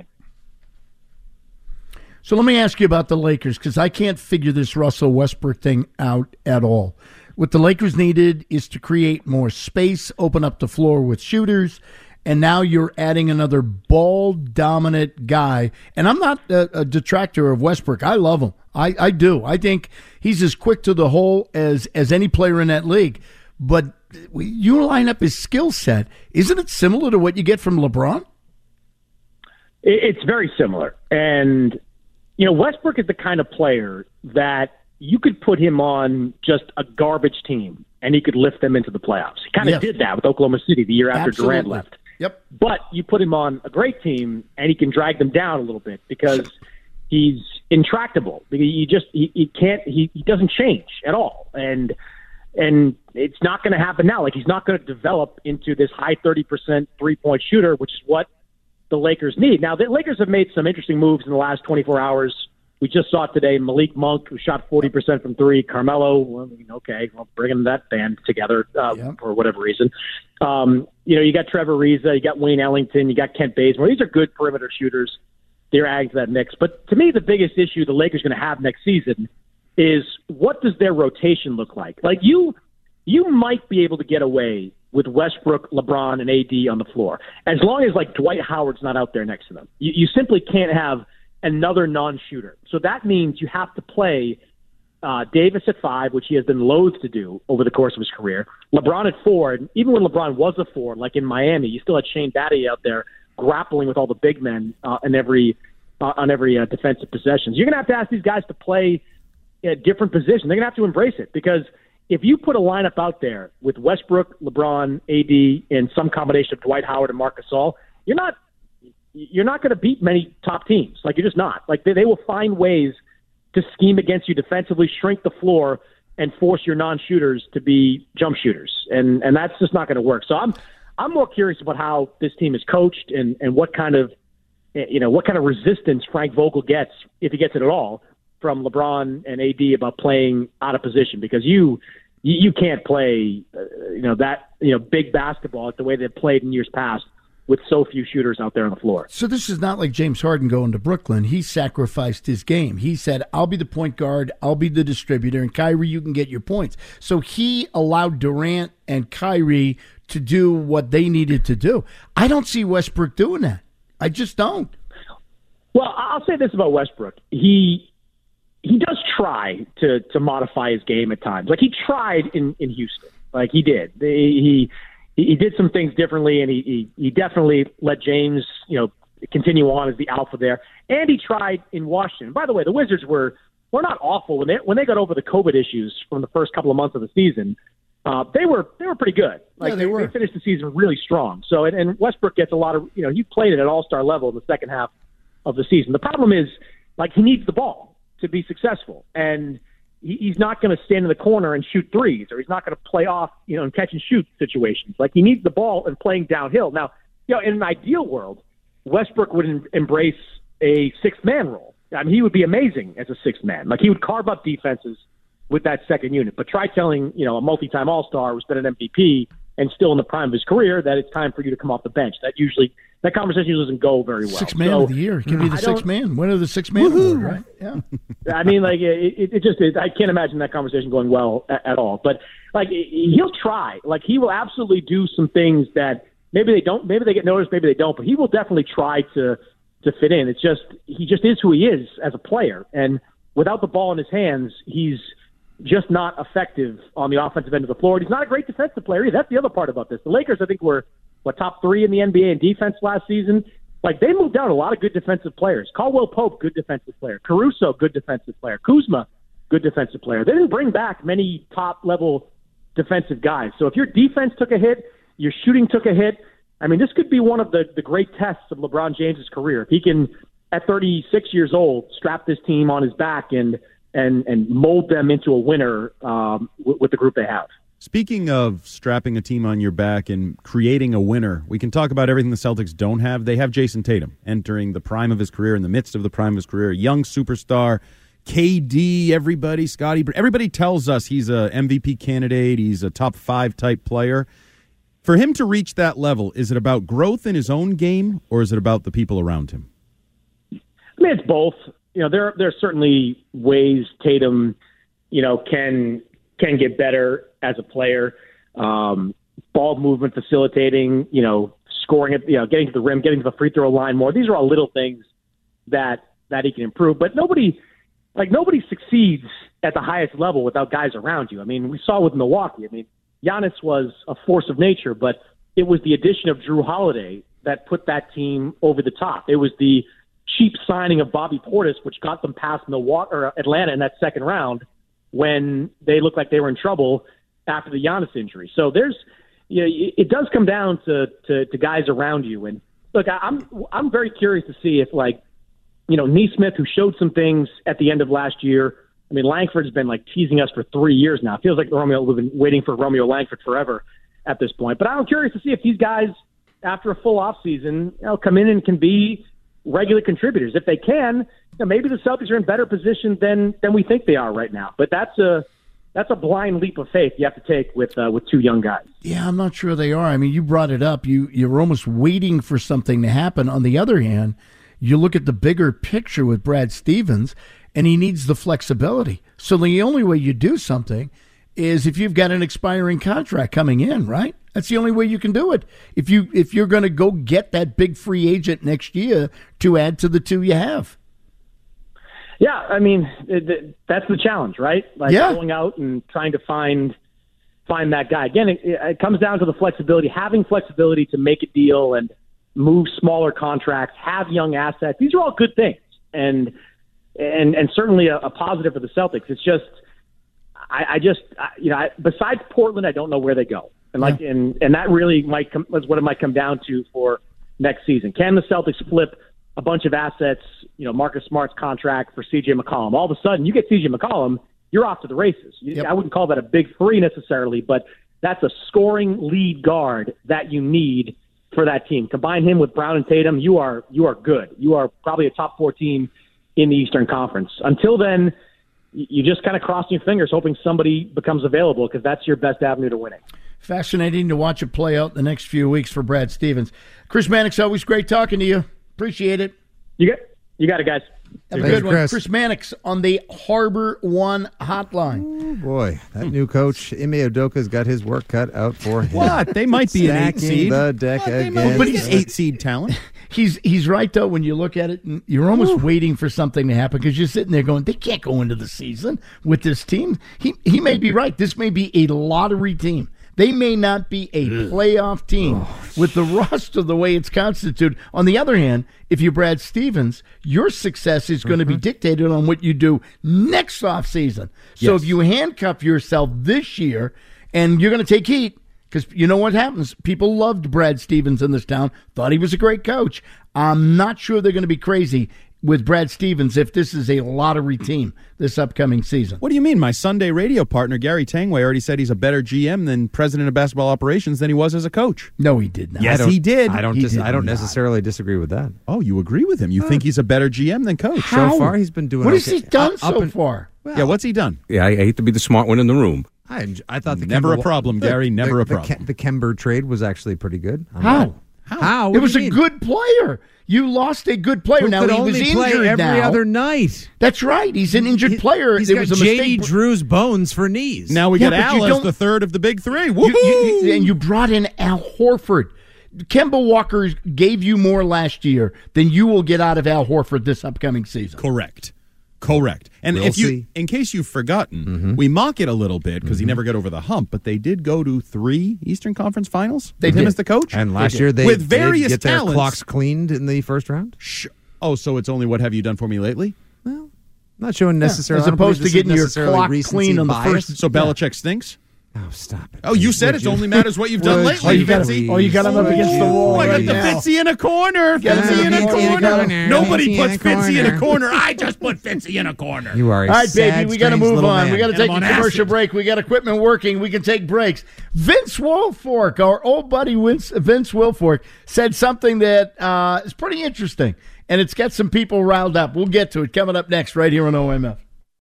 So let me ask you about the Lakers, because I can't figure this Russell Westbrook thing out at all. What the Lakers needed is to create more space, open up the floor with shooters, and now you're adding another ball-dominant guy. And I'm not a, a detractor of Westbrook. I love him. I, I do. I think he's as quick to the hole as, as any player in that league. But you line up his skill set. Isn't it similar to what you get from LeBron? It's very similar. And, you know, Westbrook is the kind of player that you could put him on just a garbage team and he could lift them into the playoffs. He kind of yes. did that with Oklahoma City the year after Absolutely. Durant left. Yep. But you put him on a great team and he can drag them down a little bit because he's intractable. He just he, he can't he, he doesn't change at all, and and it's not going to happen now. Like he's not going to develop into this high thirty percent three point shooter, which is what the Lakers need. Now the Lakers have made some interesting moves in the last twenty-four hours. We just saw it today. Malik Monk, who shot forty percent from three. Carmelo, well, okay, well, bringing that band together uh, yep. for whatever reason. Um, you know, you got Trevor Ariza, you got Wayne Ellington, you got Kent Bazemore. These are good perimeter shooters. They're adding to that mix. But to me, the biggest issue the Lakers are going to have next season is what does their rotation look like? Like you, you might be able to get away with Westbrook, LeBron, and A D on the floor as long as like Dwight Howard's not out there next to them. You, you simply can't have another non-shooter. So that means you have to play uh, Davis at five, which he has been loath to do over the course of his career. LeBron at four, and even when LeBron was a four, like in Miami, you still had Shane Battier out there grappling with all the big men uh, in every uh, on every uh, defensive possessions. You're going to have to ask these guys to play in a different position. They're going to have to embrace it because if you put a lineup out there with Westbrook, LeBron, A D, and some combination of Dwight Howard and Marc Gasol, you're not you're not going to beat many top teams. Like you're just not. Like they, they will find ways to scheme against you defensively, shrink the floor, and force your non-shooters to be jump shooters, and and that's just not going to work. So I'm I'm more curious about how this team is coached and, and what kind of you know what kind of resistance Frank Vogel gets, if he gets it at all, from LeBron and A D about playing out of position, because you you, you can't play uh, you know that you know big basketball like the way they've played in years past with so few shooters out there on the floor. So this is not like James Harden going to Brooklyn. He sacrificed his game. He said, I'll be the point guard, I'll be the distributor, and Kyrie, you can get your points. So he allowed Durant and Kyrie to do what they needed to do. I don't see Westbrook doing that. I just don't. Well, I'll say this about Westbrook. He he does try to to modify his game at times. Like he tried in, in Houston. Like he did. He he, he did some things differently, and he, he he definitely let James, you know, continue on as the alpha there. And he tried in Washington. By the way, the Wizards were were not awful when they when they got over the COVID issues from the first couple of months of the season. Uh, they were they were pretty good. Like yeah, they, they, were. they finished the season really strong. So and, and Westbrook gets a lot of, you know, he played at an all-star level in the second half of the season. The problem is, like, he needs the ball to be successful, and he, he's not going to stand in the corner and shoot threes, or he's not going to play off, you know, in catch and shoot situations. Like, he needs the ball and playing downhill. Now, you know, in an ideal world, Westbrook would em- embrace a sixth man role. I mean, he would be amazing as a sixth man. Like, he would carve up defenses with that second unit. But try telling, you know, a multi-time All-Star who's been an M V P and still in the prime of his career that it's time for you to come off the bench. That usually that conversation usually doesn't go very well. Six man so, of the year. Give me the six man. Winner of the six man award, right? Yeah. I mean, like it, it just is. I can't imagine that conversation going well at, at all. But like he'll try. Like he will absolutely do some things that maybe they don't. Maybe they get noticed. Maybe they don't. But he will definitely try to to fit in. It's just he just is who he is as a player. And without the ball in his hands, he's just not effective on the offensive end of the floor. He's not a great defensive player either. That's the other part about this. The Lakers, I think, were what top three in the N B A in defense last season. Like they moved down a lot of good defensive players. Caldwell Pope, good defensive player. Caruso, good defensive player. Kuzma, good defensive player. They didn't bring back many top level defensive guys. So if your defense took a hit, your shooting took a hit. I mean, this could be one of the, the great tests of LeBron James's career. If he can, at thirty-six years old, strap this team on his back and and and mold them into a winner um, with, with the group they have. Speaking of strapping a team on your back and creating a winner, we can talk about everything the Celtics don't have. They have Jason Tatum entering the prime of his career, in the midst of the prime of his career, young superstar. K D, everybody, Scotty, everybody tells us he's a M V P candidate, he's a top five type player. For him to reach that level, is it about growth in his own game, or is it about the people around him? I mean, it's both. You know, there there are certainly ways Tatum, you know, can can get better as a player. Um, ball movement, facilitating, you know, scoring it, you know, getting to the rim, getting to the free throw line more. These are all little things that that he can improve. But nobody, like nobody succeeds at the highest level without guys around you. I mean, we saw with Milwaukee. I mean, Giannis was a force of nature, but it was the addition of Drew Holiday that put that team over the top. It was the cheap signing of Bobby Portis, which got them past Milwaukee or Atlanta in that second round when they looked like they were in trouble after the Giannis injury. So there's, you know, it does come down to, to, to guys around you. And look, I'm I'm very curious to see if, like, you know, Nesmith, who showed some things at the end of last year. I mean, Langford's been like teasing us for three years now. It feels like Romeo we've been waiting for Romeo Langford forever at this point. But I'm curious to see if these guys, after a full off season, you know, come in and can be regular contributors. If they can, you know, maybe the Celtics are in better position than than we think they are right now. But that's a that's a blind leap of faith you have to take with uh, with two young guys. Yeah, I'm not sure they are. I mean, you brought it up. You you're almost waiting for something to happen. On the other hand, you look at the bigger picture with Brad Stevens, and he needs the flexibility. So the only way you do something is if you've got an expiring contract coming in, right? That's the only way you can do it. If you if you're going to go get that big free agent next year to add to the two you have. Yeah, I mean, it, it, that's the challenge, right? Like yeah. going out and trying to find find that guy. Again, it, it comes down to the flexibility, having flexibility to make a deal and move smaller contracts, have young assets. These are all good things, and and and certainly a, a positive for the Celtics. It's just, I, I just, I, you know, I, besides Portland, I don't know where they go. And like, yeah. and, and that really might come, is what it might come down to for next season. Can the Celtics flip a bunch of assets, you know, Marcus Smart's contract for C J McCollum? All of a sudden, you get C J McCollum, you're off to the races. Yep. I wouldn't call that a big three necessarily, but that's a scoring lead guard that you need for that team. Combine him with Brown and Tatum, you are you are good. You are probably a top four team in the Eastern Conference. Until then, you just kind of cross your fingers hoping somebody becomes available because that's your best avenue to winning. Fascinating to watch it play out the next few weeks for Brad Stevens. Chris Mannix, always great talking to you. Appreciate it. You got, you got it, guys. Have a Thanks, good one. Chris. Chris Mannix on the Harbor One hotline. Oh, boy, that new coach, Ime Udoka's got his work cut out for him. What? They might be an eight Stacking seed. the deck What? They again. might be an eight seed talent. He's he's right, though, when you look at it. And you're almost Ooh. waiting for something to happen because you're sitting there going, they can't go into the season with this team. He, he may be right. This may be a lottery team. They may not be a playoff team oh. with the roster the way it's constituted. On the other hand, if you're Brad Stevens, your success is going to mm-hmm. be dictated on what you do next offseason. So yes. if you handcuff yourself this year and you're going to take heat, because you know what happens? People loved Brad Stevens in this town, thought he was a great coach. I'm not sure they're going to be crazy with Brad Stevens if this is a lottery team this upcoming season. What do you mean? My Sunday radio partner, Gary Tangway, already said he's a better G M than president of basketball operations than he was as a coach. No, he did not. Yes, he did. I don't He dis- did I don't not. necessarily disagree with that. Oh, you agree with him? You think he's a better G M than coach? How? So far, he's been doing What okay. has he done Up- up so and- far? Well, Yeah, what's he done? Yeah, I hate to be the smart one in the room. I, enj- I thought the Never Kemba- a problem, the- Gary, never the, a the problem. Ke- The Kemba trade was actually pretty good. I'm How? not- How? How? It What was do a you mean? good player. You lost a good player. Who now could he only was play injured every now. other night. That's right. He's an injured He- player. He's It got was a J D mistake. Drew's bones for knees. Now we Yeah, get but you Al as don't- the third of the big three. You- Woohoo! you- you- and you brought in Al Horford. Kemba Walker gave you more last year than you will get out of Al Horford this upcoming season. Correct. Correct. And We'll if you, see. in case you've forgotten, Mm-hmm. we mock it a little bit because he never got over the hump, but they did go to three Eastern Conference Finals. They with did. him as the coach. And They last did. year they With did various get their talents. clocks cleaned in the first round. Sh- oh, so it's only what have you done for me lately? Well, not showing necessarily. As I don't opposed believe to this is getting your necessarily clock recency clean on the bias. first- So Belichick stinks? Oh, stop it. Oh, you said Would it you? only matters what you've done Would lately. Oh, you got him. Fitzy. Oh, you got him up against the wall Oh, I got right the now. Fitzy in a corner. Got him Fitzy in a in a corner. corner. Nobody Fitzy in puts a Fitzy in a corner. corner. I just put Fitzy in a corner. You are a All right, sad, baby, we got to strange move little on. man. We got to And take I'm a on commercial acid. break. We got equipment working. We can take breaks. Vince Wilfork, our old buddy Vince, Vince Wilfork, said something that uh, is pretty interesting, and it's got some people riled up. We'll get to it coming up next right here on O M F.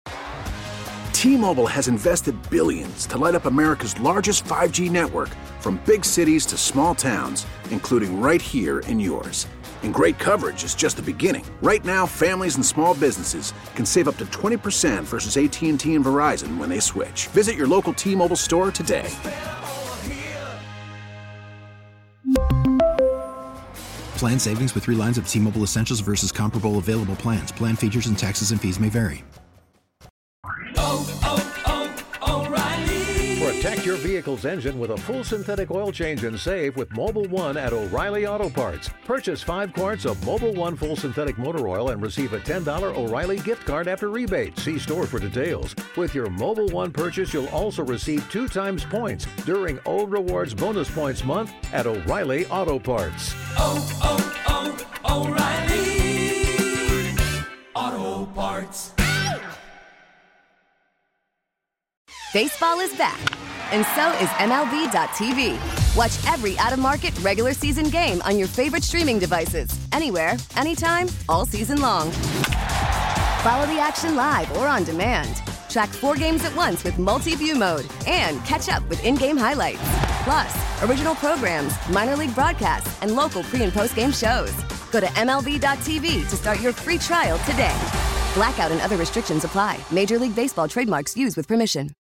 T-Mobile has invested billions to light up America's largest five G network, from big cities to small towns, including right here in yours. And great coverage is just the beginning. Right now, families and small businesses can save up to twenty percent versus A T and T and Verizon when they switch. Visit your local T-Mobile store today. Plan savings with three lines of T-Mobile Essentials versus comparable available plans. Plan features and taxes and fees may vary. Protect your vehicle's engine with a full synthetic oil change and save with Mobile One at O'Reilly Auto Parts. Purchase five quarts of Mobile One full synthetic motor oil and receive a ten dollars O'Reilly gift card after rebate. See store for details. With your Mobile One purchase, you'll also receive two times points during O Rewards Bonus Points Month at O'Reilly Auto Parts. Oh, oh, oh, O'Reilly Auto Parts. Baseball is back, and so is M L B dot T V. Watch every out-of-market regular season game on your favorite streaming devices, anywhere, anytime, all season long. Follow the action live or on demand. Track four games at once with multi-view mode and catch up with in-game highlights. Plus, original programs, minor league broadcasts, and local pre- and post-game shows. Go to M L B dot T V to start your free trial today. Blackout and other restrictions apply. Major League Baseball trademarks used with permission.